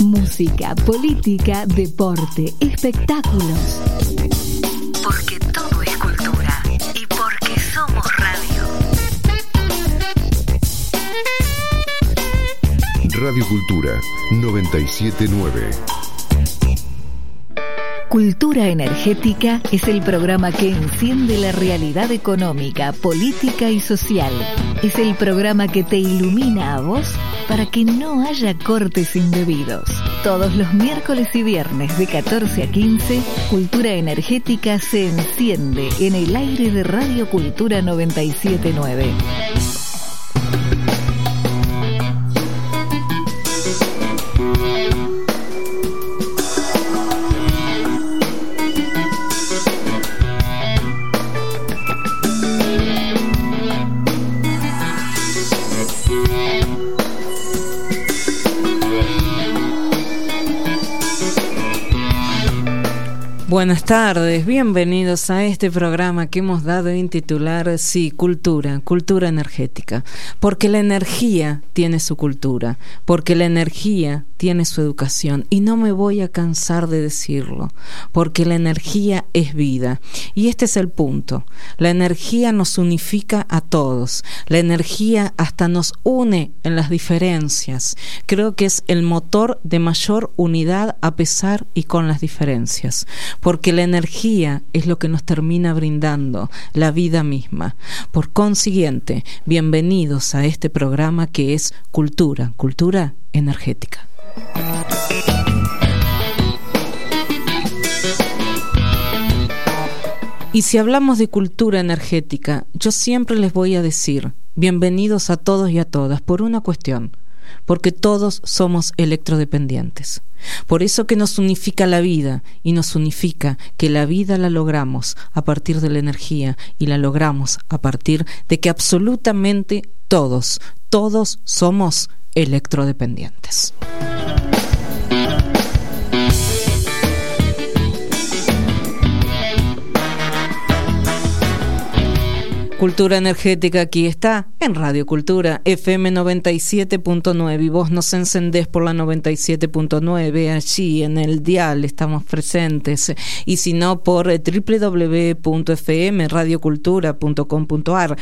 Música, política, deporte, espectáculos. Porque todo es cultura y porque somos radio. Radio Cultura 979. Cultura Energética es el programa que enciende la realidad económica, política y social. Es el programa que te ilumina a vos para que no haya cortes indebidos. Todos los miércoles y viernes de 14 a 15, Cultura Energética se enciende en el aire de Radio Cultura 979. Buenas tardes, bienvenidos a este programa que hemos dado en titular, sí, cultura energética, porque la energía tiene su cultura, porque la energía tiene su educación, y no me voy a cansar de decirlo, porque la energía es vida, y este es el punto. La energía nos unifica a todos, la energía hasta nos une en las diferencias. Creo que es el motor de mayor unidad a pesar y con las diferencias, porque la energía es lo que nos termina brindando la vida misma. Por consiguiente, bienvenidos a este programa que es cultura energética. Y si hablamos de cultura energética, yo siempre les voy a decir bienvenidos a todos y a todas por una cuestión, porque todos somos electrodependientes. Por eso que nos unifica la vida, y nos unifica que la vida la logramos a partir de la energía, y la logramos a partir de que absolutamente todos somos electrodependientes. Cultura Energética aquí está en Radio Cultura FM 97.9 y vos nos encendés por la 97.9, allí en el dial estamos presentes, y si no por www.fmradiocultura.com.ar,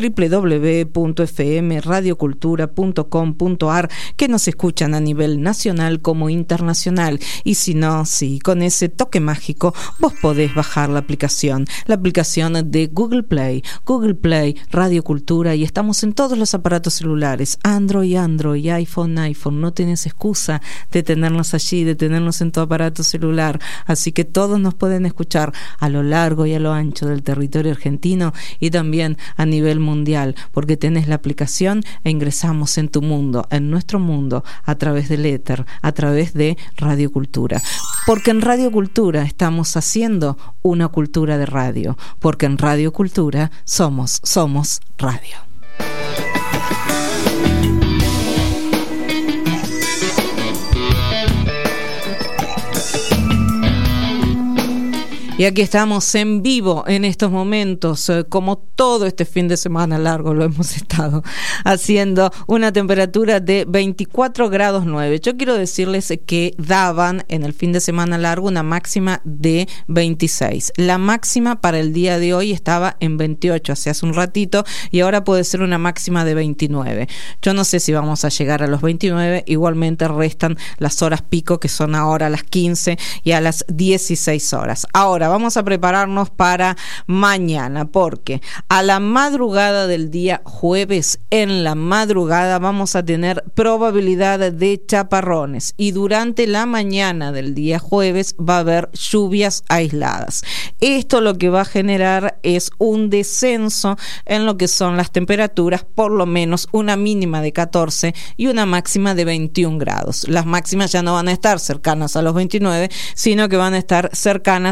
www.fmradiocultura.com.ar, que nos escuchan a nivel nacional como internacional, y si no, sí, con ese toque mágico vos podés bajar la aplicación de Google Play, Radio Cultura, y estamos en todos los aparatos celulares, Android, iPhone, no tenés excusa de tenernos allí, de tenernos en tu aparato celular, así que todos nos pueden escuchar a lo largo y a lo ancho del territorio argentino y también a nivel mundial, porque tenés la aplicación e ingresamos en tu mundo, en nuestro mundo, a través del éter, a través de Radio Cultura, porque en Radio Cultura estamos haciendo una cultura de radio, porque en Radio Cultura somos radio. Y aquí estamos en vivo en estos momentos, como todo este fin de semana largo lo hemos estado haciendo, una temperatura de 24 grados 9. Yo quiero decirles que daban en el fin de semana largo una máxima de 26. La máxima para el día de hoy estaba en 28, hace un ratito, y ahora puede ser una máxima de 29. Yo no sé si vamos a llegar a los 29, igualmente restan las horas pico, que son ahora a las 15 y a las 16 horas. Ahora vamos a prepararnos para mañana, porque a la madrugada del día jueves, en la madrugada vamos a tener probabilidad de chaparrones, y durante la mañana del día jueves va a haber lluvias aisladas. Esto lo que va a generar es un descenso en lo que son las temperaturas, por lo menos una mínima de 14 y una máxima de 21 grados. Las máximas ya no van a estar cercanas a los 29, sino que van a estar cercanas a los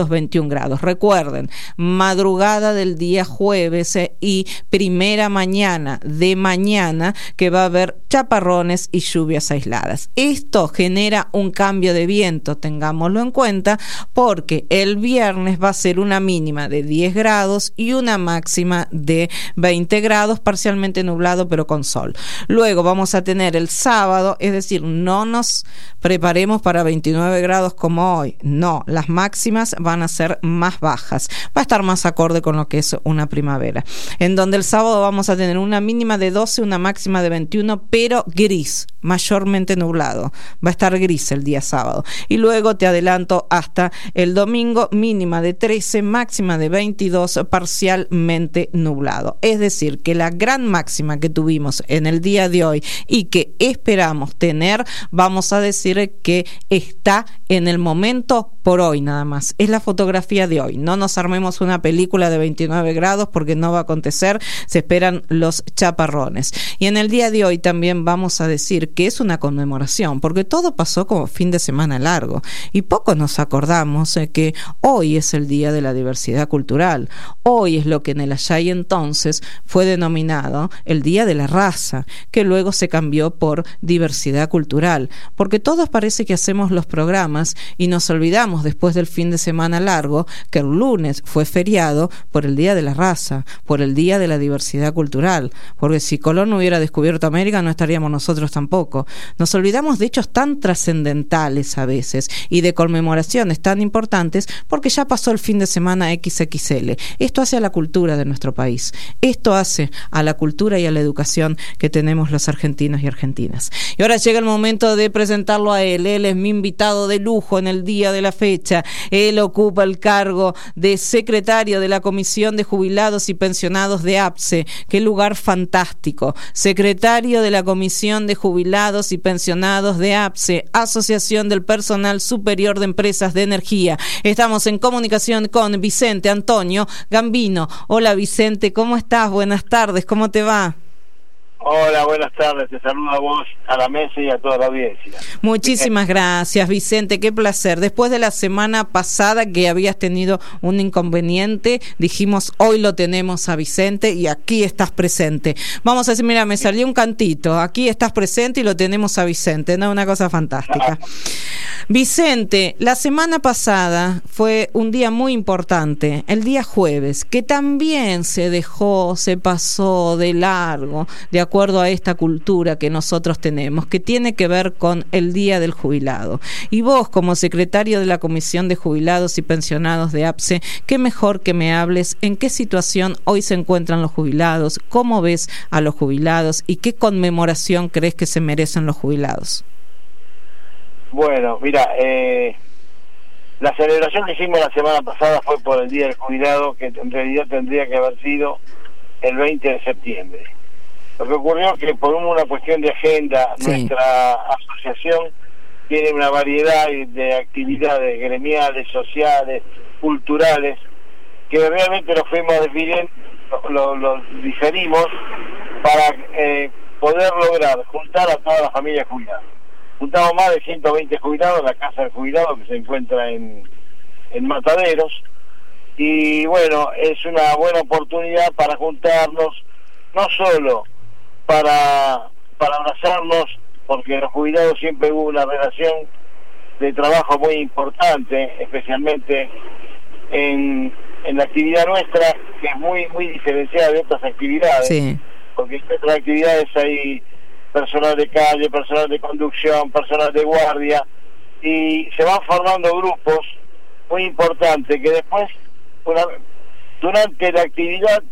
los 21 grados. Recuerden, madrugada del día jueves y primera mañana de mañana que va a haber chaparrones y lluvias aisladas. Esto genera un cambio de viento, tengámoslo en cuenta, porque el viernes va a ser una mínima de 10 grados y una máxima de 20 grados, parcialmente nublado pero con sol. Luego vamos a tener el sábado, es decir, no nos preparemos para 29 grados como hoy, no, las máximas van a ser más bajas, va a estar más acorde con lo que es una primavera, en donde el sábado vamos a tener una mínima de 12, una máxima de 21, pero gris, mayormente nublado, va a estar gris el día sábado, y luego te adelanto hasta el domingo, mínima de 13, máxima de 22, parcialmente nublado. Es decir, que la gran máxima que tuvimos en el día de hoy y que esperamos tener, vamos a decir que está en el momento por hoy nada más. Es la fotografía de hoy. No nos armemos una película de 29 grados porque no va a acontecer. Se esperan los chaparrones. Y en el día de hoy también vamos a decir que es una conmemoración, porque todo pasó como fin de semana largo y poco nos acordamos que hoy es el Día de la Diversidad Cultural. Hoy es lo que en el allá y entonces fue denominado el Día de la Raza, que luego se cambió por diversidad cultural, porque todos parece que hacemos los programas y nos olvidamos después del fin de semana largo que el lunes fue feriado por el Día de la Raza, por el Día de la Diversidad Cultural, porque si Colón no hubiera descubierto América no estaríamos nosotros tampoco. Nos olvidamos de hechos tan trascendentales a veces y de conmemoraciones tan importantes porque ya pasó el fin de semana XXL. Esto hace a la cultura de nuestro país, esto hace a la cultura y a la educación que tenemos los argentinos y argentinas. Y ahora llega el momento de presentarlo a él. Él es mi invitado de lujo en el día de la fecha. Él ocupa el cargo de secretario de la Comisión de Jubilados y Pensionados de APSE. Qué lugar fantástico. Secretario de la Comisión de Jubilados y Pensionados de APSE, Asociación del Personal Superior de Empresas de Energía. Estamos en comunicación con Vicente Antonio Gambino. Hola Vicente, ¿cómo estás? Buenas tardes, ¿cómo te va? Hola, buenas tardes, te saludo a vos, a la mesa y a toda la audiencia. Muchísimas gracias, Vicente, qué placer. Después de la semana pasada que habías tenido un inconveniente, dijimos, hoy lo tenemos a Vicente y aquí estás presente. Vamos a decir, mira, me salió un cantito, aquí estás presente y lo tenemos a Vicente, ¿no? Una cosa fantástica. Vicente, la semana pasada fue un día muy importante, el día jueves, que también se pasó de largo, de acuerdo a esta cultura que nosotros tenemos, que tiene que ver con el Día del Jubilado. Y vos, como secretario de la Comisión de Jubilados y Pensionados de APSE, qué mejor que me hables en qué situación hoy se encuentran los jubilados, cómo ves a los jubilados y qué conmemoración crees que se merecen los jubilados. Bueno, mira, la celebración que hicimos la semana pasada fue por el Día del Jubilado, que en realidad tendría que haber sido el 20 de septiembre. Lo que ocurrió es que por una cuestión de agenda, sí, nuestra asociación tiene una variedad de actividades gremiales, sociales, culturales, que realmente lo fuimos definiendo, lo diferimos para poder lograr juntar a toda la familia jubilada. Juntamos más de 120 jubilados en la Casa del Jubilado que se encuentra en Mataderos, y bueno, es una buena oportunidad para juntarnos, no solo para abrazarnos, porque los jubilados siempre hubo una relación de trabajo muy importante, especialmente en la actividad nuestra, que es muy diferenciada de otras actividades, sí, porque en otras actividades hay personal de calle, personal de conducción, personal de guardia, y se van formando grupos muy importantes que después, durante la actividad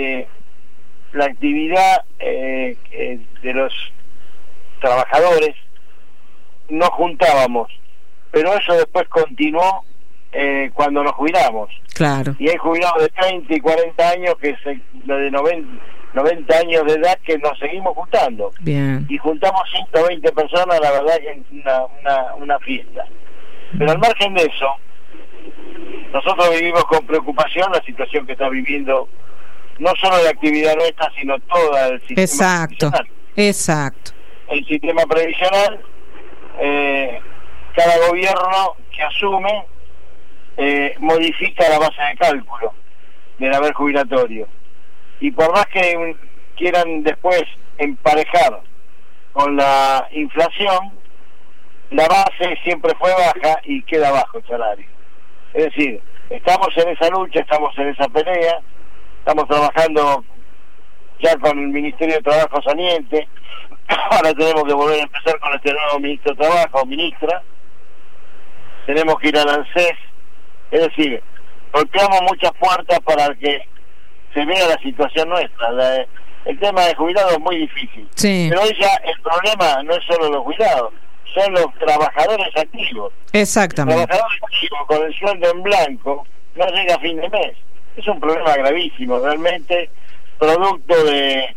de los trabajadores nos juntábamos, pero eso después continuó cuando nos jubilamos. Claro. Y hay jubilados de 30 y 40 años, que es de 90 años de edad, que nos seguimos juntando. Bien. Y juntamos 120 personas, la verdad que es una fiesta. Pero al margen de eso, nosotros vivimos con preocupación la situación que está viviendo no solo la actividad nuestra, sino toda el sistema previsional. Exacto. El sistema previsional, cada gobierno que asume modifica la base de cálculo del haber jubilatorio. Y por más que quieran después emparejar con la inflación, la base siempre fue baja y queda bajo el salario. Es decir, estamos en esa lucha, estamos en esa pelea, estamos trabajando ya con el Ministerio de Trabajo saliente, ahora tenemos que volver a empezar con este nuevo Ministro de Trabajo, ministra, tenemos que ir al ANSES, es decir, golpeamos muchas puertas para que se vea la situación nuestra. El tema de jubilados es muy difícil, sí. Pero hoy ya el problema no es solo los jubilados, son los trabajadores activos. Exactamente. Los trabajadores activos con el sueldo en blanco no llega a fin de mes. Es un problema gravísimo, realmente, producto de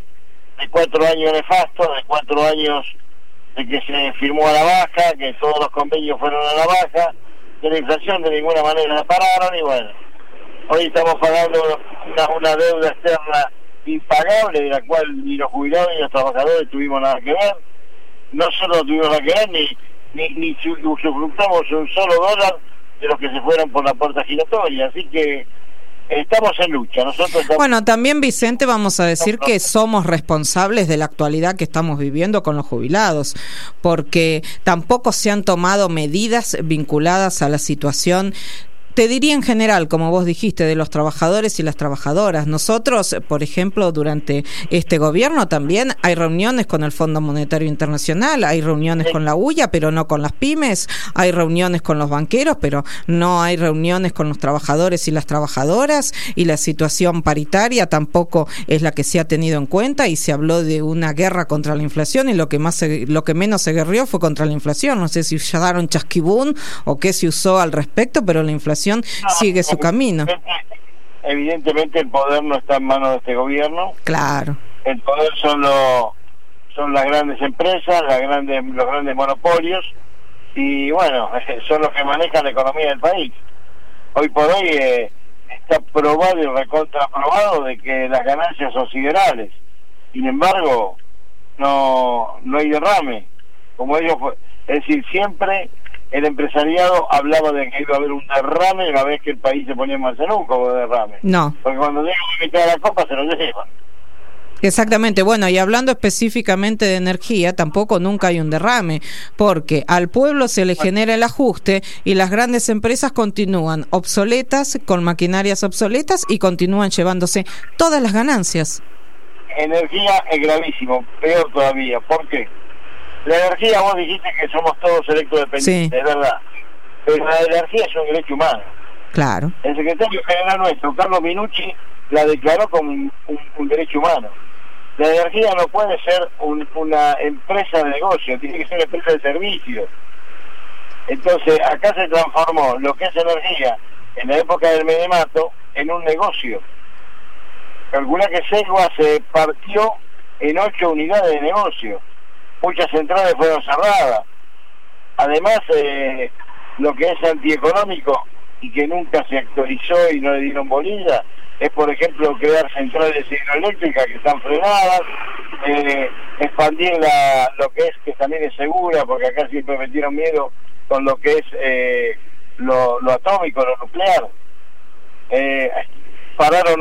4 años nefastos, de 4 años de que se firmó a la baja, que todos los convenios fueron a la baja, que la inflación de ninguna manera la pararon, y bueno, hoy estamos pagando una deuda externa impagable, de la cual ni los jubilados ni los trabajadores tuvimos nada que ver. No solo tuvimos nada que ver, ni usufructamos un solo dólar de los que se fueron por la puerta giratoria, así que estamos en lucha. Nosotros estamos... Bueno, también, Vicente, vamos a decir que somos responsables de la actualidad que estamos viviendo con los jubilados, porque tampoco se han tomado medidas vinculadas a la situación, te diría en general, como vos dijiste, de los trabajadores y las trabajadoras. Nosotros, por ejemplo, durante este gobierno también hay reuniones con el Fondo Monetario Internacional, hay reuniones con la UIA, pero no con las pymes, hay reuniones con los banqueros, pero no hay reuniones con los trabajadores y las trabajadoras, y la situación paritaria tampoco es la que se ha tenido en cuenta, y se habló de una guerra contra la inflación, y lo que menos se guerrió fue contra la inflación. No sé si usaron chasquibún o qué se usó al respecto, pero la inflación sigue su camino. Evidentemente el poder no está en manos de este gobierno. Claro. El poder son las grandes empresas, los grandes monopolios, y bueno, son los que manejan la economía del país. Hoy por hoy está probado y recontraprobado de que las ganancias son siderales. Sin embargo, no hay derrame. Como ellos, es decir, siempre el empresariado hablaba de que iba a haber un derrame una vez que el país se ponía en marcha. Nunca hubo derrame. No. Porque cuando llega a mitad de la copa se lo llevan. Exactamente. Bueno, y hablando específicamente de energía, tampoco nunca hay un derrame, porque al pueblo se le genera el ajuste y las grandes empresas continúan obsoletas, con maquinarias obsoletas, y continúan llevándose todas las ganancias. Energía es gravísimo, peor todavía. ¿Por qué? La energía, vos dijiste que somos todos electrodependientes, sí. Es verdad, pero la energía es un derecho humano. Claro. El secretario general nuestro, Carlos Minucci, la declaró como un derecho humano. La energía no puede ser una empresa de negocio, tiene que ser una empresa de servicio. Entonces, acá se transformó lo que es energía en la época del Menemato en un negocio. Calcula que Segua se partió en 8 unidades de negocio. Muchas centrales fueron cerradas. Además, lo que es antieconómico y que nunca se actualizó y no le dieron bolilla es, por ejemplo, crear centrales hidroeléctricas que están frenadas, expandir lo que también es segura, porque acá siempre metieron miedo con lo que es lo atómico, lo nuclear. Pararon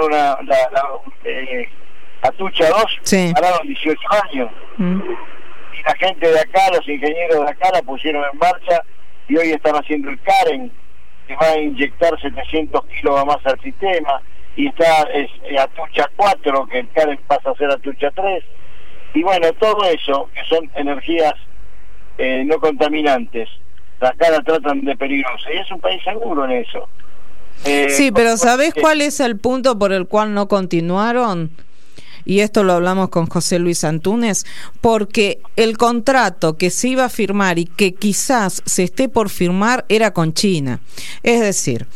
Atucha 2, sí. Pararon 18 años. Y la gente de acá, los ingenieros de acá la pusieron en marcha, y hoy están haciendo el Karen, que va a inyectar 700 kilos más al sistema, y está Atucha 4, que el Karen pasa a ser Atucha 3, y bueno, todo eso, que son energías no contaminantes, acá la tratan de peligrosa, y es un país seguro en eso. Sí, pero ¿sabés cuál es el punto por el cual no continuaron? Y esto lo hablamos con José Luis Antúnez, porque el contrato que se iba a firmar y que quizás se esté por firmar era con China. Es decir,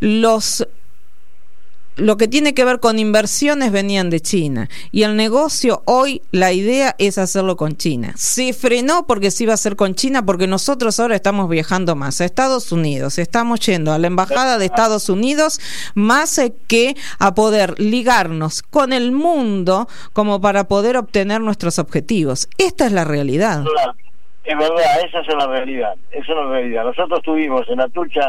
lo que tiene que ver con inversiones venían de China, y el negocio hoy, la idea es hacerlo con China. Se frenó porque se iba a hacer con China, porque nosotros ahora estamos viajando más a Estados Unidos, estamos yendo a la embajada de Estados Unidos más que a poder ligarnos con el mundo como para poder obtener nuestros objetivos. Esta es la realidad. Es verdad, esa es la realidad. Nosotros tuvimos en Atucha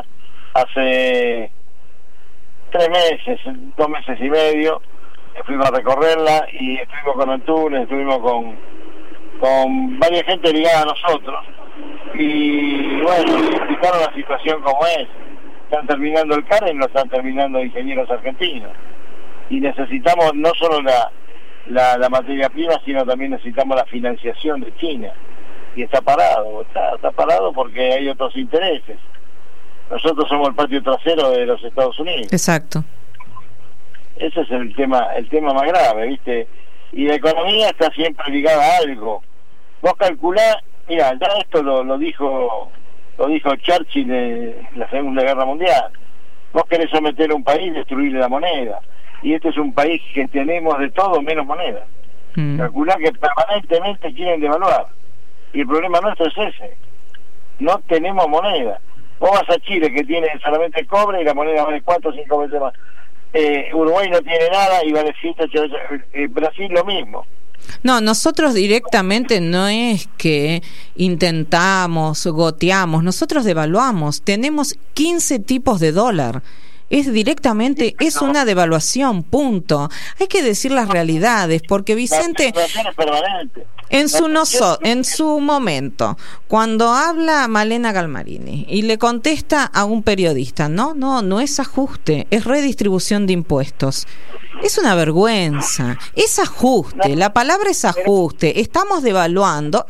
hace 3 meses, 2 meses y medio, fuimos a recorrerla y estuvimos con Antunes, estuvimos con varias gente ligada a nosotros, y bueno, explicaron la situación como es. Están terminando el CAREN, lo están terminando ingenieros argentinos, y necesitamos no solo la materia prima, sino también necesitamos la financiación de China, y está parado porque hay otros intereses. Nosotros somos el patio trasero de los Estados Unidos. Exacto. Ese es el tema más grave, ¿viste? Y la economía está siempre ligada a algo. Vos calculás, mira, ya esto lo dijo Churchill en la Segunda Guerra Mundial. Vos querés someter a un país, destruirle la moneda. Y este es un país que tenemos de todo menos moneda. Calculá que permanentemente quieren devaluar. Y el problema nuestro es ese. No tenemos moneda. Vos vas a Chile, que tiene solamente cobre y la moneda vale 4 o 5 veces más. Uruguay no tiene nada y vale 7 o 8 veces. Brasil lo mismo. No, nosotros directamente no es que intentamos, goteamos, nosotros devaluamos. Tenemos 15 tipos de dólar. Es directamente, es una devaluación, punto. Hay que decir las realidades, porque Vicente, en su momento, cuando habla Malena Galmarini y le contesta a un periodista, no es ajuste, es redistribución de impuestos. Es una vergüenza, es ajuste, la palabra es ajuste, estamos devaluando,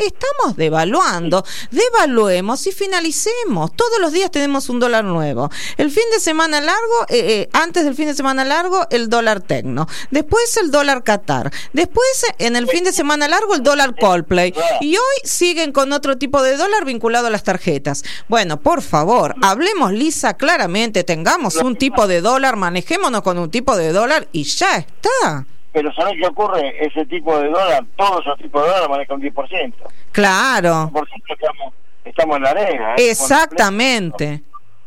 devaluemos y finalicemos. Todos los días tenemos un dólar nuevo. El fin de semana largo, antes del fin de semana largo, el dólar tecno, después el dólar Qatar, después en el fin de semana largo el dólar Coldplay, y hoy siguen con otro tipo de dólar vinculado a las tarjetas. Bueno, por favor, hablemos lisa, claramente, tengamos un tipo de dólar, manejémonos con un tipo de dólar y ya está. Pero ¿sabés qué ocurre? Ese tipo de dólar, todos esos tipos de dólar manejan un 10%. Claro. Por cierto, estamos en la arena. Exactamente.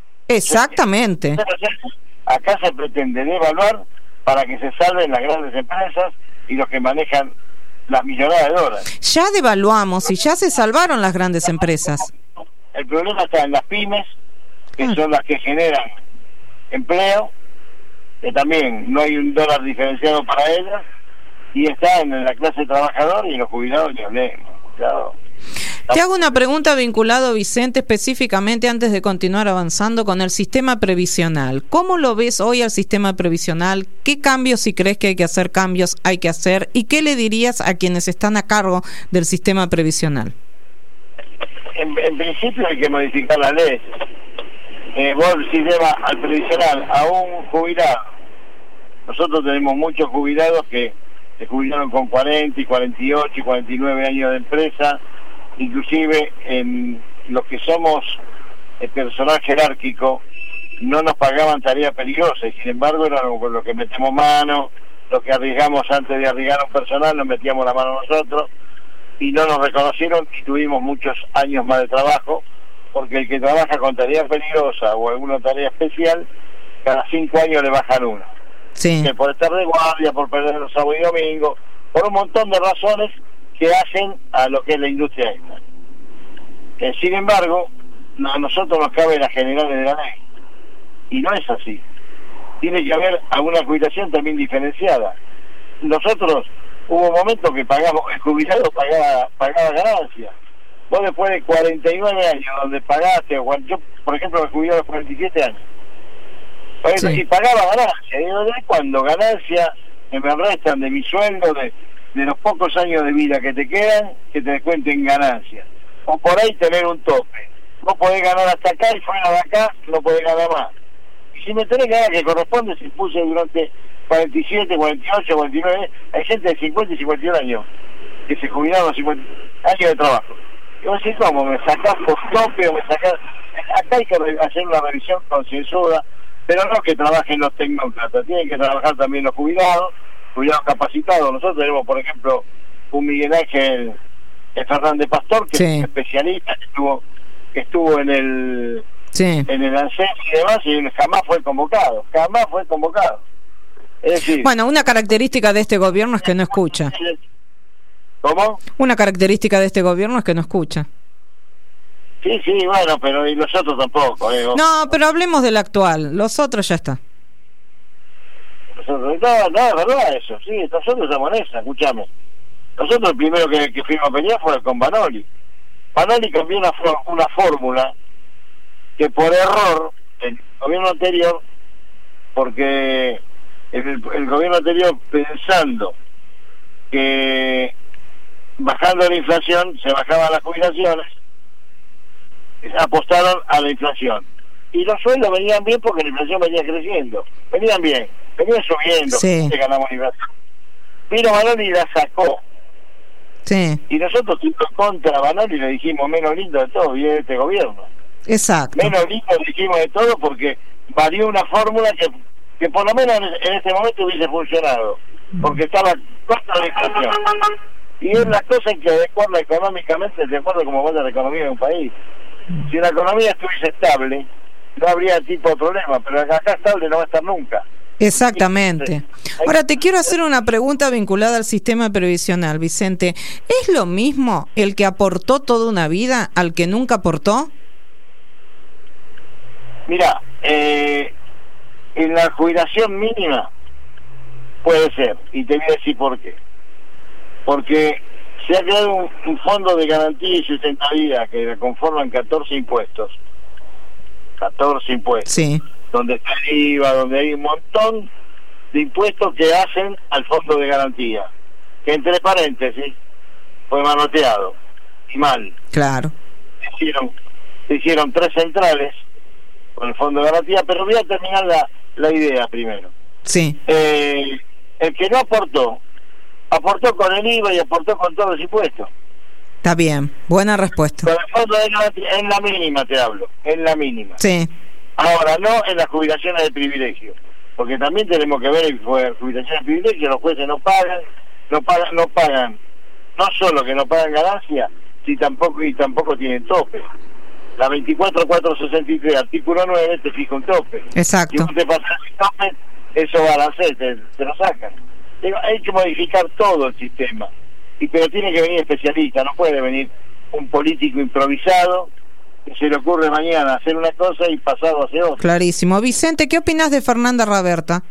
Acá se pretende devaluar para que se salven las grandes empresas y los que manejan las millonadas de dólares. Ya devaluamos y ya se salvaron las grandes empresas. El problema está en las pymes, que son las que generan empleo, que también no hay un dólar diferenciado para ellas, y está en la clase trabajadora y los jubilados ni hablemos. Claro. Te hago una pregunta vinculada, Vicente, específicamente antes de continuar avanzando con el sistema previsional. ¿Cómo lo ves hoy al sistema previsional? ¿Qué cambios, si crees que hay que hacer cambios, hay que hacer? ¿Y qué le dirías a quienes están a cargo del sistema previsional? En principio hay que modificar la ley. Vos si lleva al previsional a un jubilado. Nosotros tenemos muchos jubilados que se jubilaron con 40 y 48 y 49 años de empresa. Inclusive en los que somos el personal jerárquico no nos pagaban tareas peligrosas, y sin embargo éramos los que metemos mano, los que arriesgamos antes de arriesgar a un personal, nos metíamos la mano nosotros, y no nos reconocieron y tuvimos muchos años más de trabajo, porque el que trabaja con tarea peligrosa o alguna tarea especial, cada 5 años le bajan uno. Sí. Por estar de guardia, por perder los sábados y domingos, por un montón de razones que hacen a lo que es la industria esta. Sin embargo, a nosotros nos cabe las generales de la ley, y no es así. Tiene que haber alguna jubilación también diferenciada. Nosotros hubo momentos que pagamos, el jubilado pagaba ganancias. Vos después de 49 años donde pagaste, yo por ejemplo me jubilé a los 47 años, sí, y pagaba ganancias, y desde cuando ganancias que me restan de mi sueldo, de los pocos años de vida que te quedan, que te descuenten ganancias, o por ahí tener un tope. Vos podés ganar hasta acá y fuera de acá no podés ganar más. Y si me tenés que ganar que corresponde, si puse durante 47, 48, 49, hay gente de 50 y 51 años que se jubilaron a 50 años de trabajo. Y vos decís, ¿cómo? ¿Me sacás por tope o me sacás? Acá hay que hacer una revisión concienzuda, pero no que trabajen los tecnócratas, tienen que trabajar también los jubilados capacitados. Nosotros tenemos, por ejemplo, un Miguel Ángel Fernández Pastor, que es especialista, que estuvo en el ANSES y demás, y jamás fue convocado. Es decir, bueno, una característica de este gobierno es que no escucha. ¿Cómo? Una característica de este gobierno es que no escucha. Sí, bueno, pero y los otros tampoco. No, pero hablemos del actual. Los otros ya está. No, es verdad eso. Sí, nosotros estamos en esa, escuchame. Nosotros el primero que fuimos a pelear fue con Vanoli. Vanoli cambió una fórmula que por error el gobierno anterior, porque el gobierno anterior, pensando que bajando la inflación se bajaban las jubilaciones, apostaron a la inflación. Y los sueldos venían bien porque la inflación venía creciendo. Venían bien, venían subiendo, sí. Ganamos la inflación. Pero Vanoli la sacó. Sí. Y nosotros contra Vanoli le dijimos menos lindo de todo, viene este gobierno. Exacto. Menos lindo dijimos de todo porque valió una fórmula que por lo menos en este momento hubiese funcionado, porque estaba contra la inflación. Y es la cosa en que adecuarla económicamente de acuerdo a cómo vaya la economía de un país. Si la economía estuviese estable, no habría tipo de problema, pero acá estable no va a estar nunca. Exactamente. Ahora te quiero hacer una pregunta vinculada al sistema previsional, Vicente. ¿Es lo mismo el que aportó toda una vida al que nunca aportó? Mira, en la jubilación mínima puede ser, y te voy a decir por qué. Porque se ha creado un fondo de garantía y sustentabilidad que conforman 14 impuestos. 14 impuestos. Sí. Donde está el IVA, donde hay un montón de impuestos que hacen al fondo de garantía. Que entre paréntesis fue manoteado. Y mal. Claro. Se hicieron 3 centrales con el fondo de garantía, pero voy a terminar la idea primero. Sí. El que no aportó con el IVA y aportó con todos los impuestos. Está bien, buena respuesta. Con el fondo de garantía, en la mínima te hablo, en la mínima. Sí. Ahora, no en las jubilaciones de privilegio, porque también tenemos que ver jubilaciones de privilegio, los jueces no pagan, no solo que no pagan ganancia, y tampoco tienen tope. La 24.463, artículo 9, te fija un tope. Exacto. Si vos te pasas el tope, eso va a la sed, te lo sacan. Hay que modificar todo el sistema, pero tiene que venir especialista, no puede venir un político improvisado que se le ocurre mañana hacer una cosa y pasado hacer otra. Clarísimo. Vicente, ¿qué opinas de Fernanda Raberta?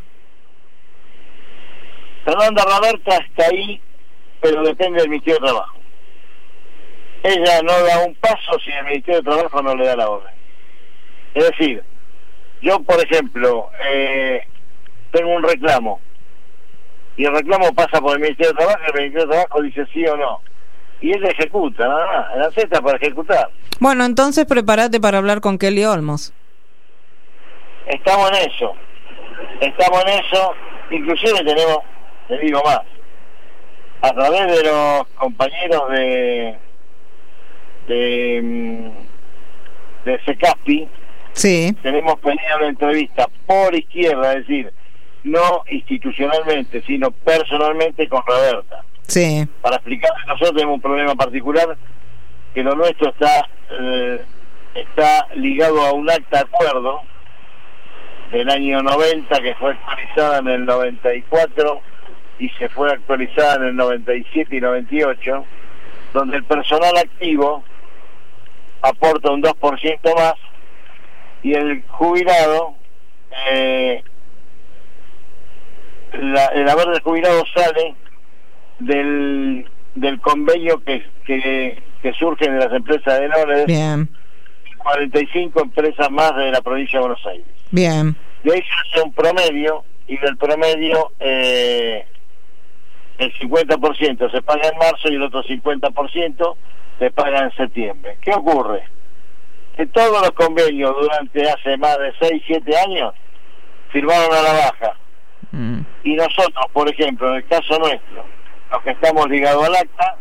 Fernanda Raberta está ahí, pero depende del Ministerio de Trabajo. Ella no da un paso si el Ministerio de Trabajo no le da la orden. Es decir, yo por ejemplo tengo un reclamo y el reclamo pasa por el Ministerio de Trabajo y el Ministerio de Trabajo dice sí o no y ella ejecuta, nada más, la acepta para ejecutar. Bueno, entonces prepárate para hablar con Kelly Olmos. Estamos en eso, inclusive tenemos, te digo más, a través de los compañeros de SECASPI, sí, tenemos pedido una entrevista por izquierda, es decir, no institucionalmente, sino personalmente con Raberta. Sí. Para explicar que nosotros tenemos un problema particular, que lo nuestro está ligado a un acta de acuerdo del año 90 que fue actualizada en el 94 y se fue actualizada en el 97 y 98, donde el personal activo aporta un 2% más y el jubilado el haber del jubilado sale del convenio que surge de las empresas de Lores. Bien. 45 empresas más de la provincia de Buenos Aires. Bien. De ahí se hace un promedio y del promedio el 50% se paga en marzo y el otro 50% se paga en septiembre. ¿Qué ocurre? Que todos los convenios durante hace más de 6-7 años firmaron a la baja. Y nosotros, por ejemplo, en el caso nuestro, los que estamos ligados al acta,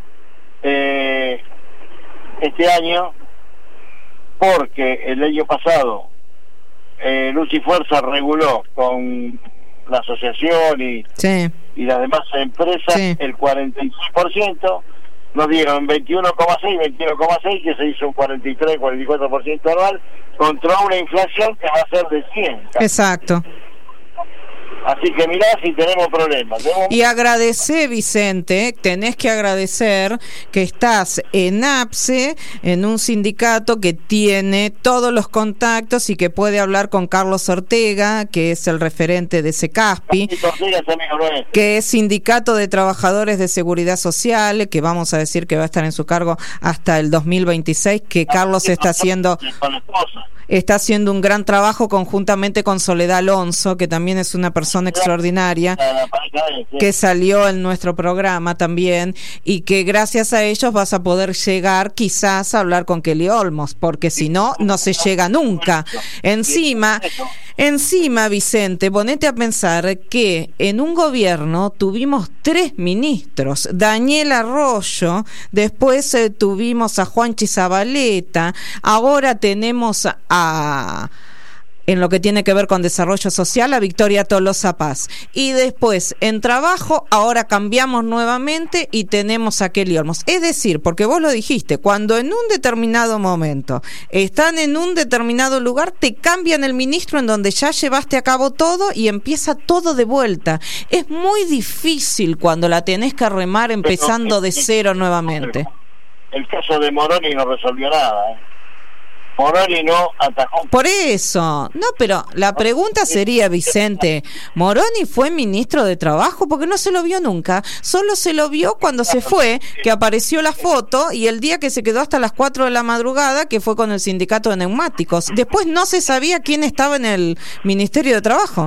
este año, porque el año pasado Luz y Fuerza reguló con la asociación y las demás empresas el 46%, nos dieron 21,6, que se hizo un 44% anual, contra una inflación que va a ser de 100. Exacto. Así que mirá si tenemos problemas. Y agradecé, Vicente, tenés que agradecer que estás en APSE, en un sindicato que tiene todos los contactos y que puede hablar con Carlos Ortega, que es el referente de SECASPI, que es Sindicato de Trabajadores de Seguridad Social, que vamos a decir que va a estar en su cargo hasta el 2026, que Carlos está haciendo un gran trabajo conjuntamente con Soledad Alonso, que también es una persona extraordinaria, que salió en nuestro programa también, y que gracias a ellos vas a poder llegar quizás a hablar con Kelly Olmos, porque si no, no se llega nunca. Encima, Vicente, ponete a pensar que en un gobierno tuvimos 3 ministros, Daniel Arroyo, después tuvimos a Juanchi Zabaleta, ahora tenemos en lo que tiene que ver con desarrollo social, a Victoria Tolosa Paz, y después en trabajo ahora cambiamos nuevamente y tenemos a Kelly Olmos. Es decir, porque vos lo dijiste, cuando en un determinado momento están en un determinado lugar, te cambian el ministro en donde ya llevaste a cabo todo y empieza todo de vuelta. Es muy difícil cuando la tenés que remar empezando de cero nuevamente. El caso de Moroni no resolvió nada, Moroni no atajó. Por eso, no, pero la pregunta sería, Vicente, ¿Moroni fue ministro de Trabajo? Porque no se lo vio nunca, solo se lo vio cuando se fue, que apareció la foto, y el día que se quedó hasta las 4 de la madrugada, que fue con el sindicato de neumáticos. Después no se sabía quién estaba en el Ministerio de Trabajo.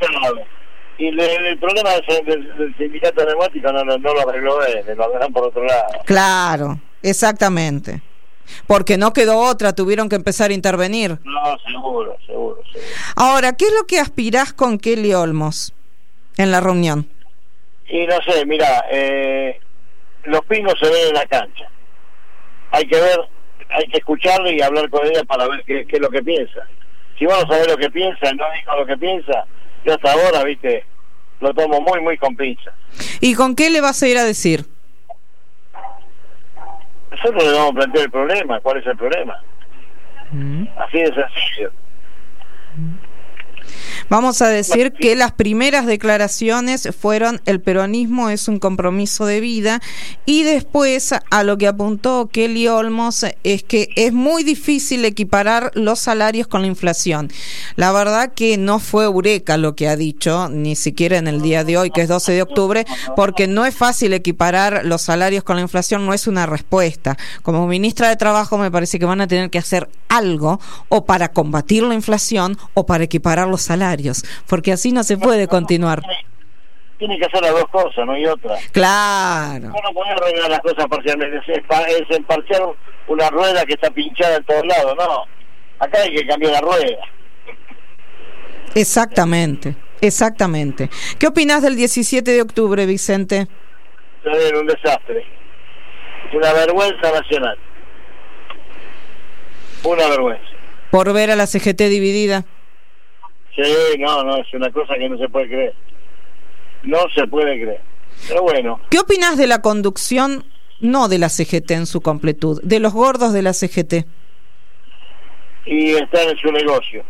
Y el problema del sindicato de neumáticos no lo arregló él, lo arreglaron por otro lado. Claro, exactamente. Porque no quedó otra, tuvieron que empezar a intervenir. No, seguro. Ahora, ¿qué es lo que aspirás con Kelly Olmos en la reunión? Y no sé, mira, los pingos se ven en la cancha. Hay que escucharle y hablar con ella para ver qué es lo que piensa. Si vos no sabés lo que piensa, no dijo lo que piensa, yo hasta ahora, viste, lo tomo muy, muy con pinza. ¿Y con qué le vas a ir a decir? Nosotros le vamos a plantear el problema. ¿Cuál es el problema? Así de sencillo. Vamos a decir que las primeras declaraciones fueron: el peronismo es un compromiso de vida, y después a lo que apuntó Kelly Olmos es que es muy difícil equiparar los salarios con la inflación. La verdad que no fue eureka lo que ha dicho, ni siquiera en el día de hoy, que es 12 de octubre, porque no es fácil equiparar los salarios con la inflación, no es una respuesta. Como ministra de Trabajo me parece que van a tener que hacer algo, o para combatir la inflación o para equiparar los salarios, porque así no se puede continuar. Tiene que hacer las dos cosas, no hay otra. Claro. No puede arreglar las cosas parcialmente, es emparchar una rueda que está pinchada en todos lados, no. Acá hay que cambiar la rueda. Exactamente. ¿Qué opinás del 17 de octubre, Vicente? Es un desastre. Es una vergüenza nacional. Una vergüenza. ¿Por ver a la CGT dividida? Sí, no, es una cosa que no se puede creer. No se puede creer. Pero bueno. ¿Qué opinás de la conducción, no de la CGT en su completud, de los gordos de la CGT? Y están en su negocio.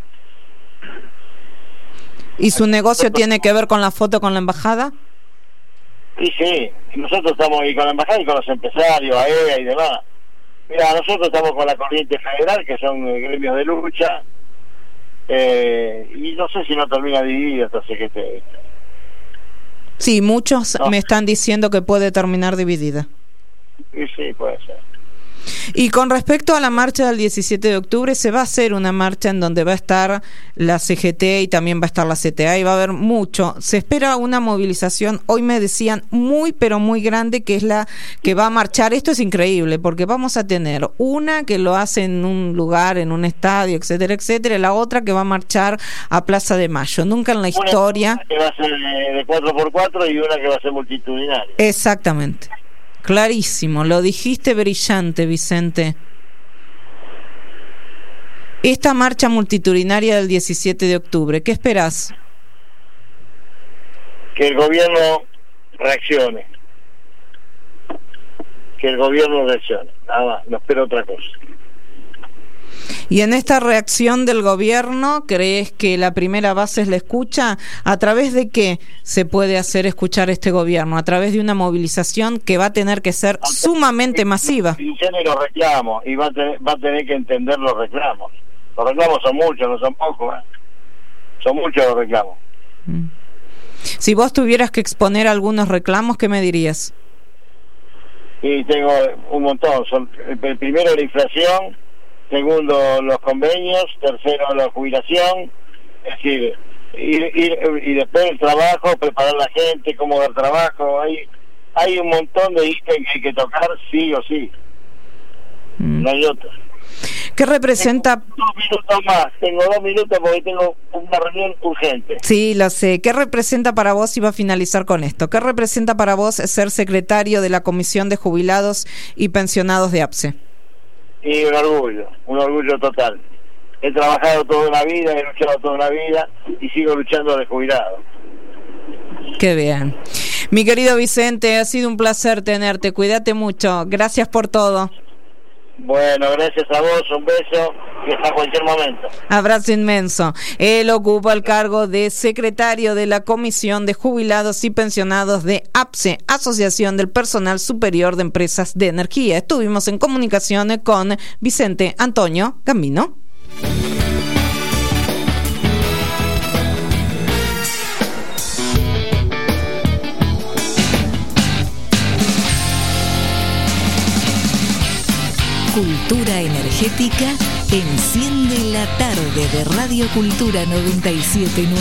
¿Y su negocio tiene que ver con la foto con la embajada? Sí, nosotros estamos ahí con la embajada y con los empresarios, AEA y demás. Mira, nosotros estamos con la Corriente Federal, que son gremios de lucha, y no sé si no termina dividida esta CGT. Sí, muchos me están diciendo que puede terminar dividida. Sí, puede ser. Y con respecto a la marcha del 17 de octubre, se va a hacer una marcha en donde va a estar la CGT y también va a estar la CTA, y va a haber mucho. Se espera una movilización, hoy me decían, muy pero muy grande, que es la que va a marchar. Esto es increíble, porque vamos a tener una que lo hace en un lugar, en un estadio, etcétera, etcétera, y la otra que va a marchar a Plaza de Mayo. Nunca en la historia. Una que va a ser de 4x4 y una que va a ser multitudinaria. Exactamente. Clarísimo, lo dijiste brillante, Vicente. Esta marcha multitudinaria del 17 de octubre, ¿qué esperás? Que el gobierno reaccione. Nada más, no espero otra cosa. Y en esta reacción del gobierno, ¿crees que la primera base es la escucha? ¿A través de qué se puede hacer escuchar este gobierno? ¿A través de una movilización que va a tener que ser sumamente masiva? Y los reclamos, y va a tener que entender los reclamos. Los reclamos son muchos, no son pocos, ¿eh? Son muchos los reclamos. Si vos tuvieras que exponer algunos reclamos, ¿qué me dirías? Y tengo un montón. El primero, la inflación. Segundo, los convenios. Tercero, la jubilación. Es decir, y después el trabajo, preparar la gente, cómo dar trabajo. Hay un montón de ítems que hay que tocar sí o sí. No hay otra. ¿Qué representa? Tengo 2 minutos porque tengo una reunión urgente. Sí, lo sé. ¿Qué representa para vos, y va a finalizar con esto, qué representa para vos ser secretario de la Comisión de Jubilados y Pensionados de APSE? Y un orgullo total. He trabajado toda una vida, he luchado toda una vida y sigo luchando de jubilado. Qué bien. Mi querido Vicente, ha sido un placer tenerte. Cuídate mucho. Gracias por todo. Bueno, gracias a vos, un beso y hasta cualquier momento. Abrazo inmenso. Él ocupa el cargo de secretario de la Comisión de Jubilados y Pensionados de APSE, Asociación del Personal Superior de Empresas de Energía. Estuvimos en comunicación con Vicente Antonio Gambino. Cultura energética enciende la tarde de Radio Cultura 97.9.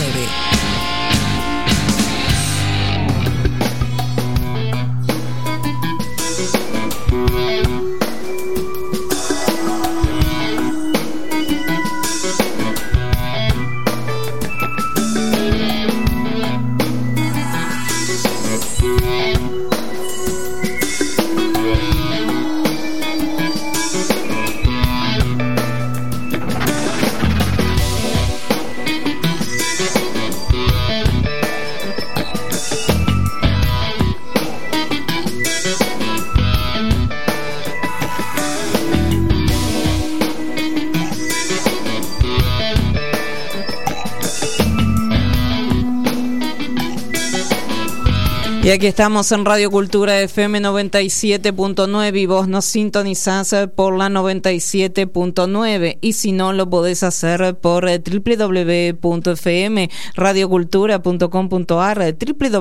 Y aquí estamos en Radio Cultura FM 97.9 y vos nos sintonizás por la 97.9 y si no lo podés hacer por www.fmradiocultura.com.ar,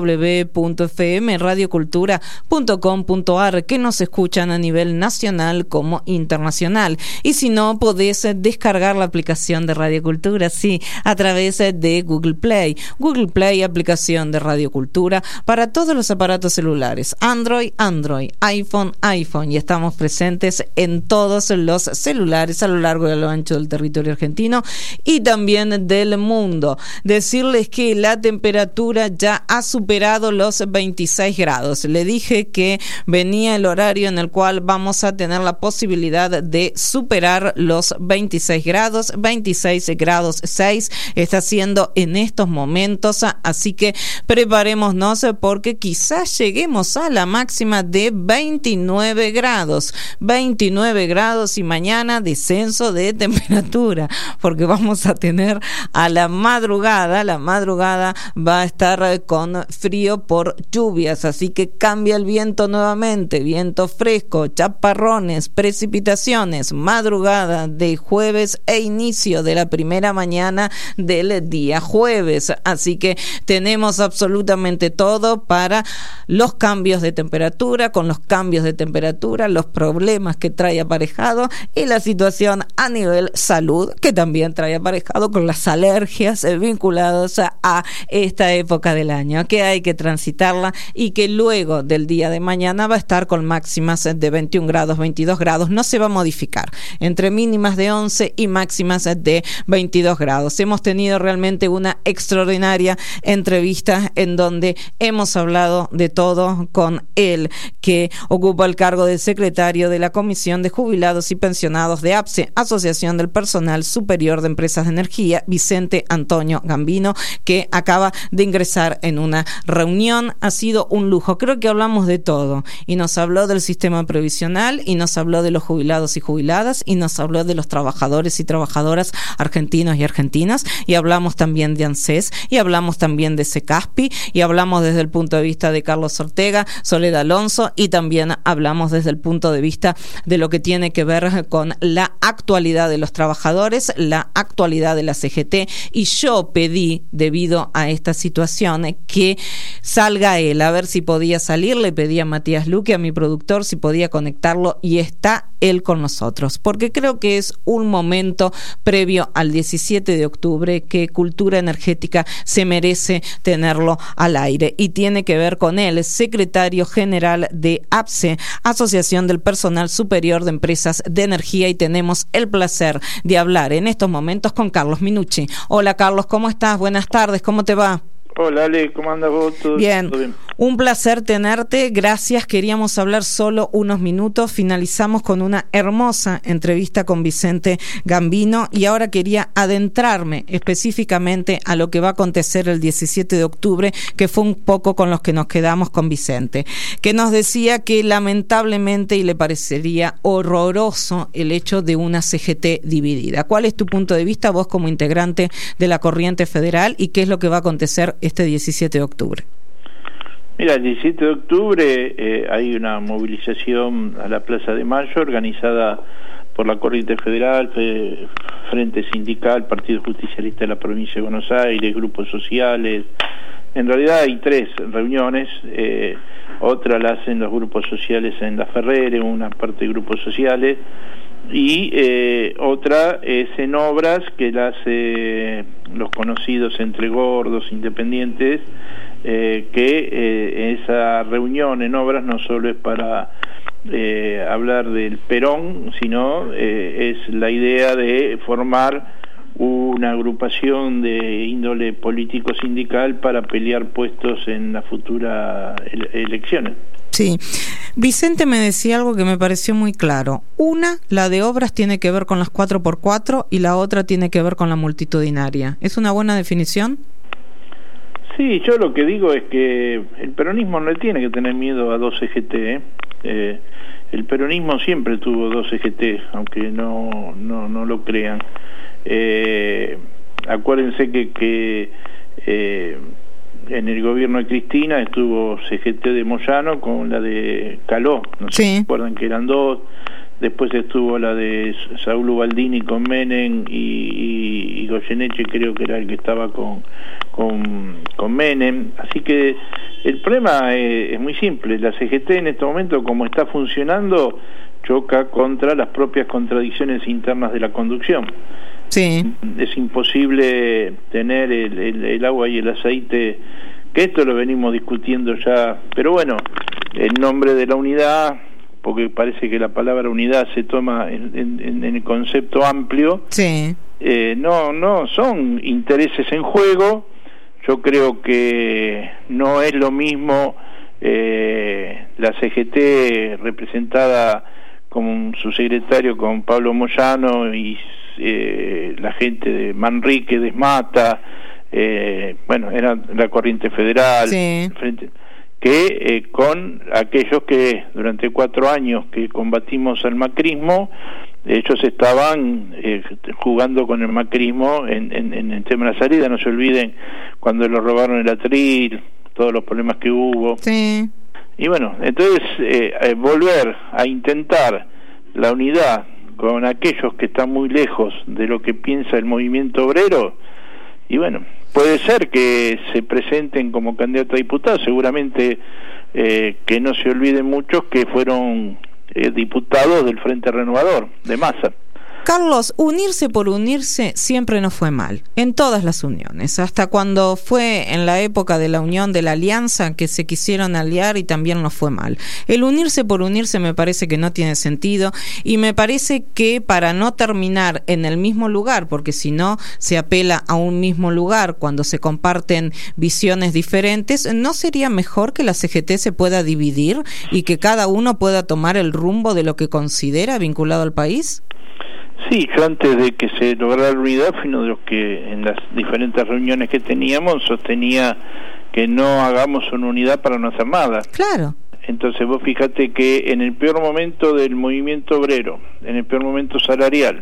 www.fmradiocultura.com.ar, que nos escuchan a nivel nacional como internacional. Y si no, podés descargar la aplicación de Radio Cultura, sí, a través de Google Play. Google Play, aplicación de Radio Cultura para todos los aparatos celulares, Android, iPhone, y estamos presentes en todos los celulares a lo largo y a lo ancho del territorio argentino y también del mundo. Decirles que la temperatura ya ha superado los 26 grados. Le dije que venía el horario en el cual vamos a tener la posibilidad de superar los 26 grados, 26 grados 6 está haciendo en estos momentos, así que preparémonos porque quizás lleguemos a la máxima de 29 grados y mañana descenso de temperatura, porque vamos a tener a la madrugada va a estar con frío por lluvias, así que cambia el viento nuevamente, viento fresco, chaparrones, precipitaciones, madrugada de jueves e inicio de la primera mañana del día jueves, así que tenemos absolutamente todo para los cambios de temperatura, con los cambios de temperatura, los problemas que trae aparejado y la situación a nivel salud que también trae aparejado con las alergias vinculadas a esta época del año, que hay que transitarla y que luego del día de mañana va a estar con máximas de 21 grados, 22 grados, no se va a modificar, entre mínimas de 11 y máximas de 22 grados. Hemos tenido realmente una extraordinaria entrevista en donde hemos hablado hablado de todo con él, que ocupa el cargo de secretario de la Comisión de Jubilados y Pensionados de APSE, Asociación del Personal Superior de Empresas de Energía, Vicente Antonio Gambino, que acaba de ingresar en una reunión. Ha sido un lujo, creo que hablamos de todo, y nos habló del sistema previsional, y nos habló de los jubilados y jubiladas, y nos habló de los trabajadores y trabajadoras argentinos y argentinas, y hablamos también de ANSES, y hablamos también de SECASPI, y hablamos desde el punto de vista de Carlos Ortega, Soledad Alonso, y también hablamos desde el punto de vista de lo que tiene que ver con la actualidad de los trabajadores, la actualidad de la CGT, y yo pedí, debido a esta situación, que salga él, a ver si podía salir. Le pedí a Matías Luque, a mi productor, si podía conectarlo, y está él con nosotros, porque creo que es un momento previo al 17 de octubre que Cultura Energética se merece tenerlo al aire, y tiene que ver con él, secretario general de APSE, Asociación del Personal Superior de Empresas de Energía, y tenemos el placer de hablar en estos momentos con Carlos Minucci. Hola Carlos, ¿cómo estás? Buenas tardes, ¿cómo te va? Hola Ale, ¿cómo andas vos? ¿Todo bien? ¿Todo bien? Un placer tenerte, gracias. Queríamos hablar solo unos minutos, finalizamos con una hermosa entrevista con Vicente Gambino, y ahora quería adentrarme específicamente a lo que va a acontecer el 17 de octubre, que fue un poco con los que nos quedamos con Vicente, que nos decía que lamentablemente, y le parecería horroroso el hecho de una CGT dividida. ¿Cuál es tu punto de vista, vos como integrante de la Corriente Federal, y qué es lo que va a acontecer este 17 de octubre? Mira, el 17 de octubre hay una movilización a la Plaza de Mayo organizada por la Corriente Federal, Frente Sindical, Partido Justicialista de la Provincia de Buenos Aires, grupos sociales. En realidad hay 3 reuniones, otra la hacen los grupos sociales en La Ferrere, una parte de grupos sociales, y otra es en Obras, que la hace los conocidos Entre Gordos, Independientes, que esa reunión en Obras no solo es para hablar del Perón, sino es la idea de formar una agrupación de índole político-sindical para pelear puestos en las futuras elecciones. Sí, Vicente me decía algo que me pareció muy claro. Una, la de Obras, tiene que ver con las 4x4, y la otra tiene que ver con la multitudinaria. ¿Es una buena definición? Sí, yo lo que digo es que el peronismo no le tiene que tener miedo a 2 CGT. El peronismo siempre tuvo 2 CGT, aunque no lo crean. Acuérdense que en el gobierno de Cristina estuvo CGT de Moyano con la de Caló, no sé si se acuerdan que eran 2. Después estuvo la de Saúl Ubaldini con Menem, y Goyeneche creo que era el que estaba con Menem. Así que el problema es muy simple. La CGT en este momento, como está funcionando, choca contra las propias contradicciones internas de la conducción. Sí. Es imposible tener el agua y el aceite, que esto lo venimos discutiendo ya, pero bueno, en nombre de la unidad, porque parece que la palabra unidad se toma en el concepto amplio. Sí. No son intereses en juego. Yo creo que no es lo mismo la CGT representada como su secretario con Pablo Moyano y la gente de Manrique, Desmata, bueno, era la Corriente Federal, sí, que con aquellos que durante 4 años que combatimos al macrismo, ellos estaban jugando con el macrismo en el tema de la salida. No se olviden cuando lo robaron el atril, todos los problemas que hubo. Sí. Y bueno, entonces volver a intentar la unidad con aquellos que están muy lejos de lo que piensa el movimiento obrero, y bueno, puede ser que se presenten como candidatos a diputados, seguramente que no se olviden muchos que fueron diputados del Frente Renovador, de Massa. Carlos, unirse por unirse siempre no fue mal, en todas las uniones, hasta cuando fue en la época de la unión de la alianza que se quisieron aliar y también no fue mal. El unirse por unirse me parece que no tiene sentido y me parece que para no terminar en el mismo lugar, porque si no se apela a un mismo lugar cuando se comparten visiones diferentes, ¿no sería mejor que la CGT se pueda dividir y que cada uno pueda tomar el rumbo de lo que considera vinculado al país? Sí, yo antes de que se lograra la unidad fui uno de los que en las diferentes reuniones que teníamos sostenía que no hagamos una unidad para no hacer nada. Claro. Entonces vos fíjate que en el peor momento del movimiento obrero, en el peor momento salarial,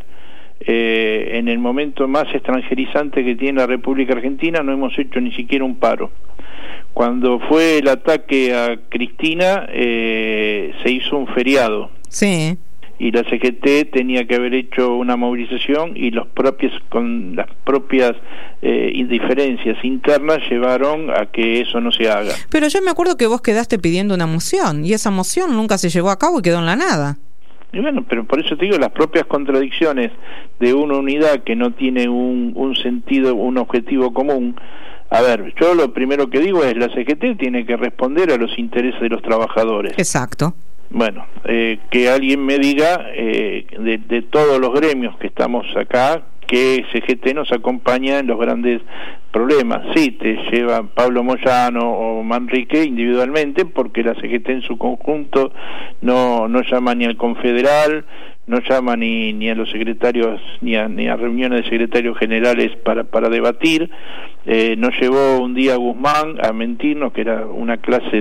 en el momento más extranjerizante que tiene la República Argentina, no hemos hecho ni siquiera un paro. Cuando fue el ataque a Cristina, se hizo un feriado. Sí. Y la CGT tenía que haber hecho una movilización y con las propias indiferencias internas llevaron a que eso no se haga. Pero yo me acuerdo que vos quedaste pidiendo una moción y esa moción nunca se llevó a cabo y quedó en la nada. Y bueno, pero por eso te digo, las propias contradicciones de una unidad que no tiene un sentido, un objetivo común. A ver, yo lo primero que digo es la CGT tiene que responder a los intereses de los trabajadores. Exacto. Bueno, que alguien me diga de todos los gremios que estamos acá, que CGT nos acompaña en los grandes problemas. Sí, te lleva Pablo Moyano o Manrique individualmente, porque la CGT en su conjunto no llama ni al confederal, no llama ni a los secretarios, ni a reuniones de secretarios generales para debatir. Nos llevó un día Guzmán a mentirnos que era una clase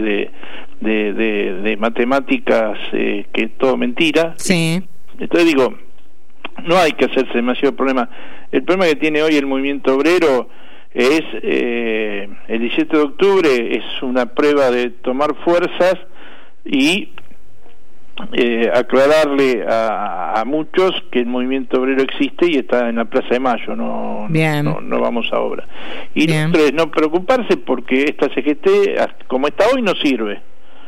de matemáticas, que es todo mentira. Sí. Entonces digo, no hay que hacerse demasiado problema. El problema que tiene hoy el movimiento obrero es el 17 de octubre es una prueba de tomar fuerzas y aclararle a muchos que el movimiento obrero existe y está en la Plaza de Mayo, no vamos a obra. Y no preocuparse porque esta CGT, como está hoy, no sirve.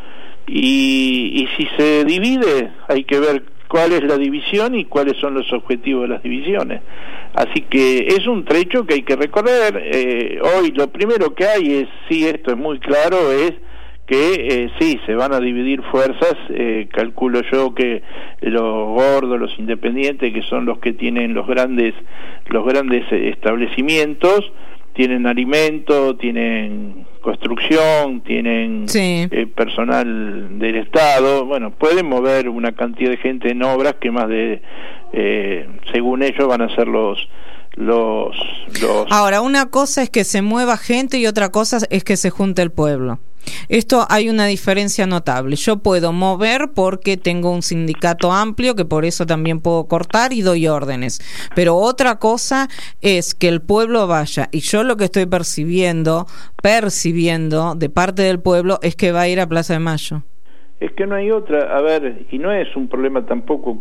Y si se divide, hay que ver cuál es la división y cuáles son los objetivos de las divisiones. Así que es un trecho que hay que recorrer. Hoy lo primero que hay es, sí, esto es muy claro, es que sí, se van a dividir fuerzas. Calculo yo que los gordos, los independientes, que son los que tienen los grandes establecimientos, tienen alimento, tienen construcción, tienen personal del Estado. Bueno, pueden mover una cantidad de gente en obras que más de, según ellos, van a ser los... Ahora, una cosa es que se mueva gente y otra cosa es que se junte el pueblo. Esto hay una diferencia notable. Yo puedo mover porque tengo un sindicato amplio, que por eso también puedo cortar y doy órdenes. Pero otra cosa es que el pueblo vaya, y yo lo que estoy percibiendo de parte del pueblo es que va a ir a Plaza de Mayo. Es que no hay otra. A ver, y no es un problema tampoco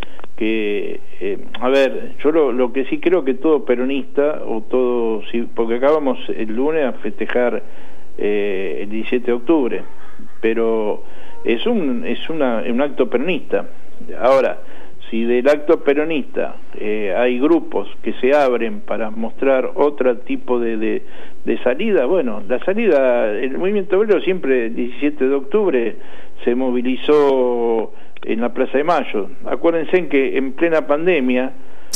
a ver, yo lo que sí creo que todo peronista o todo, porque acabamos el lunes a festejar el 17 de octubre, pero es un acto peronista. Ahora, si del acto peronista hay grupos que se abren para mostrar otro tipo de salida, bueno, la salida, el movimiento obrero siempre el 17 de octubre se movilizó en la Plaza de Mayo. Acuérdense que en plena pandemia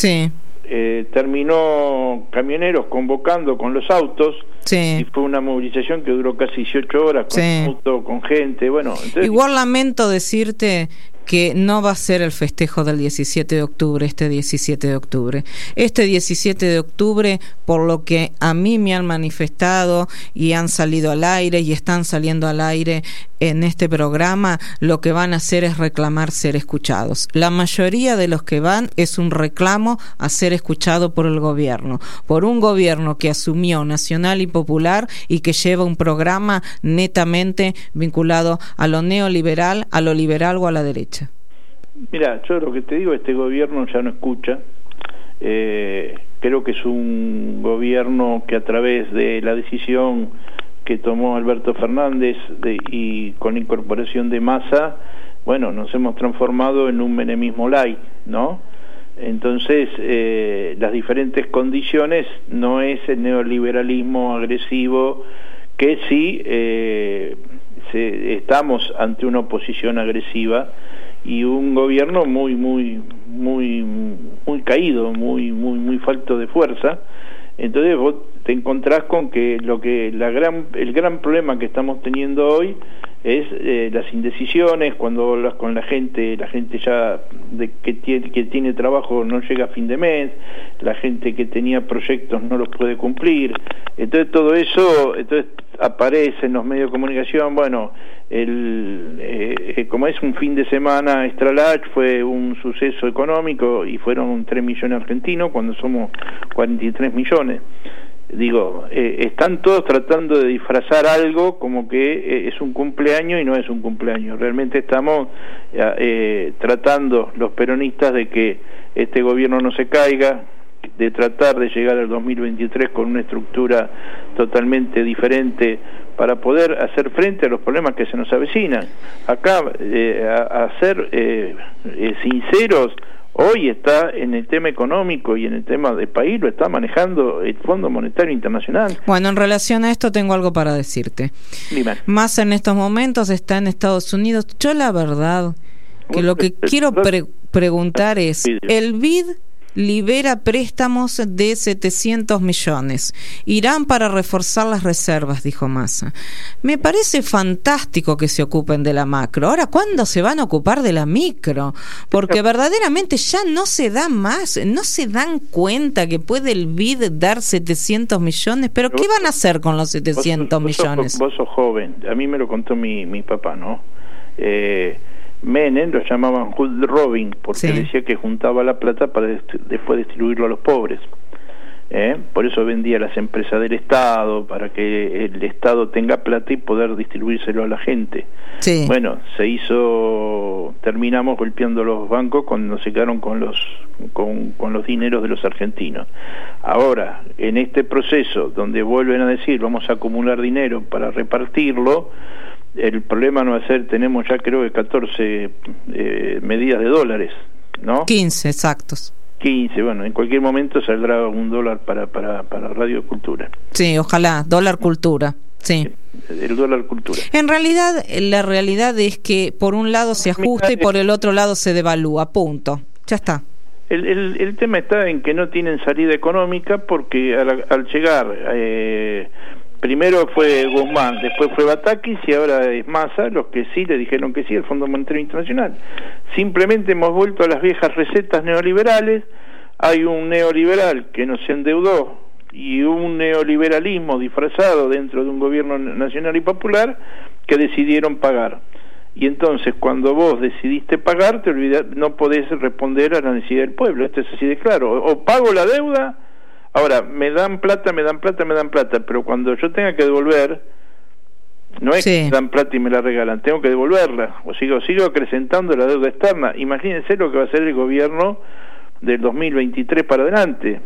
terminó Camioneros convocando con los autos, y fue una movilización que duró casi 18 horas con auto, con gente. Bueno, entonces... Igual lamento decirte que no va a ser el festejo del 17 de octubre, este 17 de octubre. Este 17 de octubre, por lo que a mí me han manifestado y han salido al aire y están saliendo al aire en este programa, lo que van a hacer es reclamar ser escuchados. La mayoría de los que van es un reclamo a ser escuchado por el gobierno, por un gobierno que asumió nacional y popular y que lleva un programa netamente vinculado a lo neoliberal, a lo liberal o a la derecha. Mira, yo lo que te digo, este gobierno ya no escucha. Creo que es un gobierno que a través de la decisión que tomó Alberto Fernández y con la incorporación de Massa, bueno, nos hemos transformado en un menemismo light, ¿no? Entonces, las diferentes condiciones no es el neoliberalismo agresivo, que sí estamos ante una oposición agresiva y un gobierno muy caído, muy falto de fuerza. Entonces vos te encontrás con que el gran problema que estamos teniendo hoy es las indecisiones, cuando hablas con la gente ya que tiene trabajo no llega a fin de mes, la gente que tenía proyectos no los puede cumplir. Entonces todo eso aparece en los medios de comunicación. Bueno, como es un fin de semana extra large, fue un suceso económico y fueron 3 millones argentinos cuando somos 43 millones. Digo, están todos tratando de disfrazar algo como que es un cumpleaños y no es un cumpleaños. Realmente estamos tratando los peronistas de que este gobierno no se caiga, de tratar de llegar al 2023 con una estructura totalmente diferente para poder hacer frente a los problemas que se nos avecinan. Acá, a ser sinceros, hoy está en el tema económico y en el tema de país, lo está manejando el Fondo Monetario Internacional. Bueno, en relación a esto tengo algo para decirte. Dime. Más en estos momentos está en Estados Unidos. Yo la verdad que lo que quiero preguntar es, el BID libera préstamos de 700 millones. Irán para reforzar las reservas, dijo Massa. Me parece fantástico que se ocupen de la macro. Ahora, ¿cuándo se van a ocupar de la micro? Porque verdaderamente ya no se da más. No se dan cuenta que puede el BID dar 700 millones. ¿Pero qué van a hacer con los 700 millones? Vos sos joven. A mí me lo contó mi papá, ¿no? Menem lo llamaban Hood Robin, porque decía que juntaba la plata para después distribuirlo a los pobres. Por eso vendía las empresas del Estado, para que el Estado tenga plata y poder distribuírselo a la gente. Sí. Bueno, terminamos golpeando los bancos cuando se quedaron con los dineros de los argentinos. Ahora, en este proceso donde vuelven a decir vamos a acumular dinero para repartirlo, el problema no va a ser, tenemos ya creo que 14 medidas de dólares, ¿no? 15 exactos. 15, bueno, en cualquier momento saldrá $1 para Radio Cultura. Sí, ojalá, dólar cultura, sí. El dólar cultura. En realidad, la realidad es que por un lado se ajusta y por el otro lado se devalúa, punto. Ya está. El tema está en que no tienen salida económica porque al llegar... primero fue Guzmán, después fue Batakis y ahora es Massa los que sí le dijeron que sí al Fondo Monetario Internacional. Simplemente hemos vuelto a las viejas recetas neoliberales. Hay un neoliberal que nos endeudó y un neoliberalismo disfrazado dentro de un gobierno nacional y popular que decidieron pagar. Y entonces cuando vos decidiste pagar, no podés responder a la necesidad del pueblo. Esto es así de claro. O pago la deuda. Ahora, me dan plata, pero cuando yo tenga que devolver, no es que me dan plata y me la regalan, tengo que devolverla, o sigo acrecentando la deuda externa. Imagínense lo que va a hacer el gobierno del 2023 para adelante.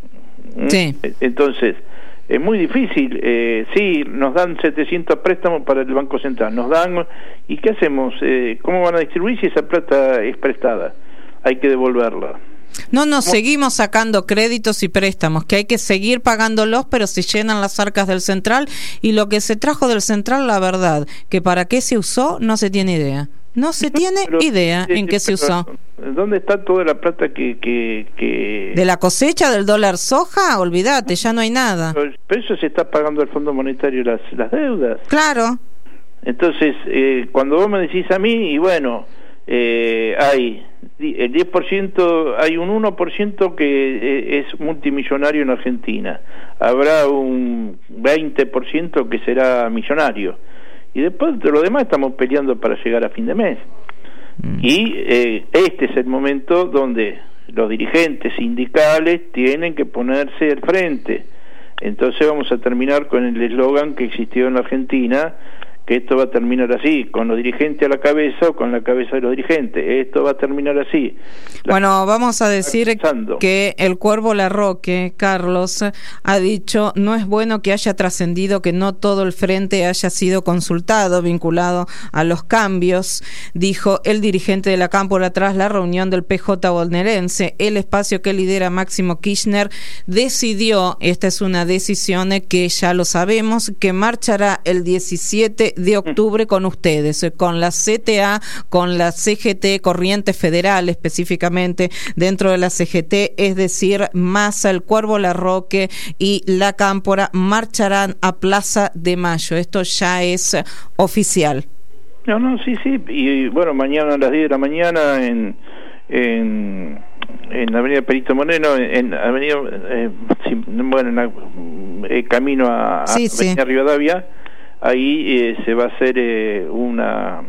Sí. Entonces, es muy difícil. Sí, nos dan 700 préstamos para el Banco Central, ¿y qué hacemos? ¿Cómo van a distribuir si esa plata es prestada? Hay que devolverla. No, seguimos sacando créditos y préstamos, que hay que seguir pagándolos, pero se llenan las arcas del Central, y lo que se trajo del Central, la verdad, que para qué se usó, no se tiene idea. No se tiene idea en qué se usó. ¿Dónde está toda la plata que... ¿De la cosecha del dólar soja? Olvídate, ya no hay nada. Pero eso se está pagando al Fondo Monetario las deudas. Claro. Entonces, cuando vos me decís a mí, y bueno... hay el 10%, hay un 1% que es multimillonario en Argentina, habrá un 20% que será millonario, y después de lo demás estamos peleando para llegar a fin de mes. Y este es el momento donde los dirigentes sindicales tienen que ponerse al frente. Entonces vamos a terminar con el eslogan que existió en la Argentina, que esto va a terminar así, con los dirigentes a la cabeza o con la cabeza de los dirigentes. Esto va a terminar así. Bueno, vamos a decir que el Cuervo Larroque, Carlos, ha dicho: no es bueno que haya trascendido que no todo el frente haya sido consultado, vinculado a los cambios, dijo el dirigente de la Cámpora tras la reunión del PJ bonaerense. El espacio que lidera Máximo Kirchner decidió, esta es una decisión que ya lo sabemos, que marchará el 17 de octubre con ustedes, con la CTA, con la CGT, Corrientes Federal específicamente dentro de la CGT, es decir, Massa, el Cuervo Larroque y la Cámpora marcharán a Plaza de Mayo. Esto ya es oficial. No, sí, y bueno, mañana a las 10 de la mañana en Avenida Perito Moreno, en Avenida camino a Avenida Rivadavia, ahí se va a hacer una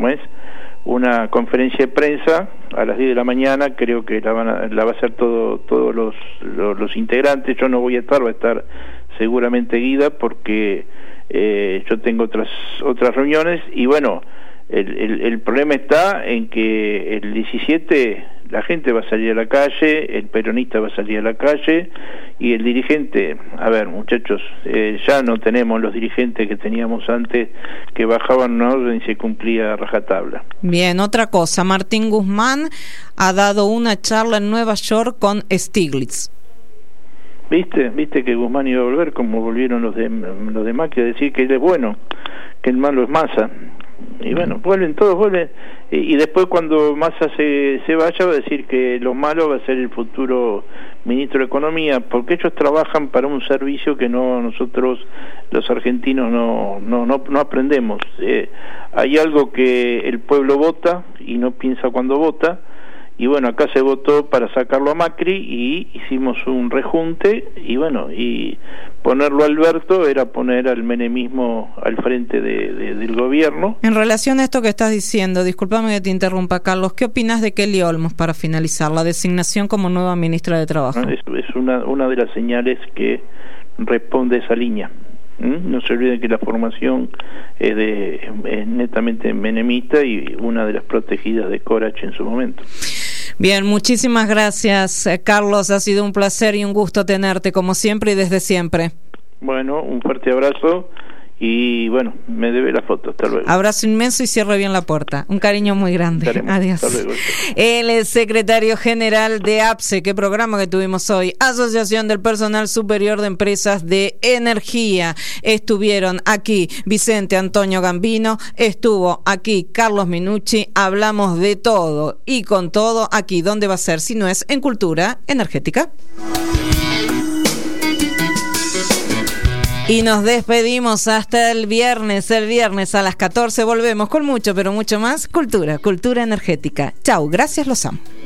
conferencia de prensa a las 10 de la mañana. Creo que la va a hacer todos los integrantes. Yo no voy a estar, va a estar seguramente Guida, porque yo tengo otras reuniones, y bueno, el problema está en que el 17 la gente va a salir a la calle, el peronista va a salir a la calle, y el dirigente, a ver, muchachos, ya no tenemos los dirigentes que teníamos antes, que bajaban una orden y se cumplía a rajatabla. Bien, otra cosa, Martín Guzmán ha dado una charla en Nueva York con Stiglitz. ¿Viste que Guzmán iba a volver, como volvieron los de Macri, a decir que él es bueno, que el malo es Massa? Y bueno, vuelven, y después cuando Massa se vaya, va a decir que lo malo va a ser el futuro ministro de Economía, porque ellos trabajan para un servicio que nosotros los argentinos no aprendemos. Hay algo que el pueblo vota y no piensa cuando vota, y bueno, acá se votó para sacarlo a Macri y hicimos un rejunte, y bueno, y ponerlo a Alberto era poner al menemismo al frente del gobierno. En relación a esto que estás diciendo, discúlpame que te interrumpa, Carlos, ¿qué opinas de Kelly Olmos, para finalizar, la designación como nueva ministra de Trabajo? Es una de las señales que responde esa línea. No se olviden que la formación es netamente menemista, y una de las protegidas de Corach en su momento. Bien, muchísimas gracias, Carlos. Ha sido un placer y un gusto tenerte, como siempre y desde siempre. Bueno, un fuerte abrazo. Y bueno, me debe la foto. Hasta luego. Abrazo inmenso y cierre bien la puerta. Un cariño muy grande. Estaremos. Adiós. Hasta luego. El secretario general de APSE, qué programa que tuvimos hoy, Asociación del Personal Superior de Empresas de Energía. Estuvieron aquí Vicente Antonio Gambino, estuvo aquí Carlos Minucci. Hablamos de todo y con todo aquí. ¿Dónde va a ser si no es en Cultura Energética? Y nos despedimos hasta el viernes. El viernes a las 14 volvemos con mucho, pero mucho más cultura energética. Chau, gracias, los amo.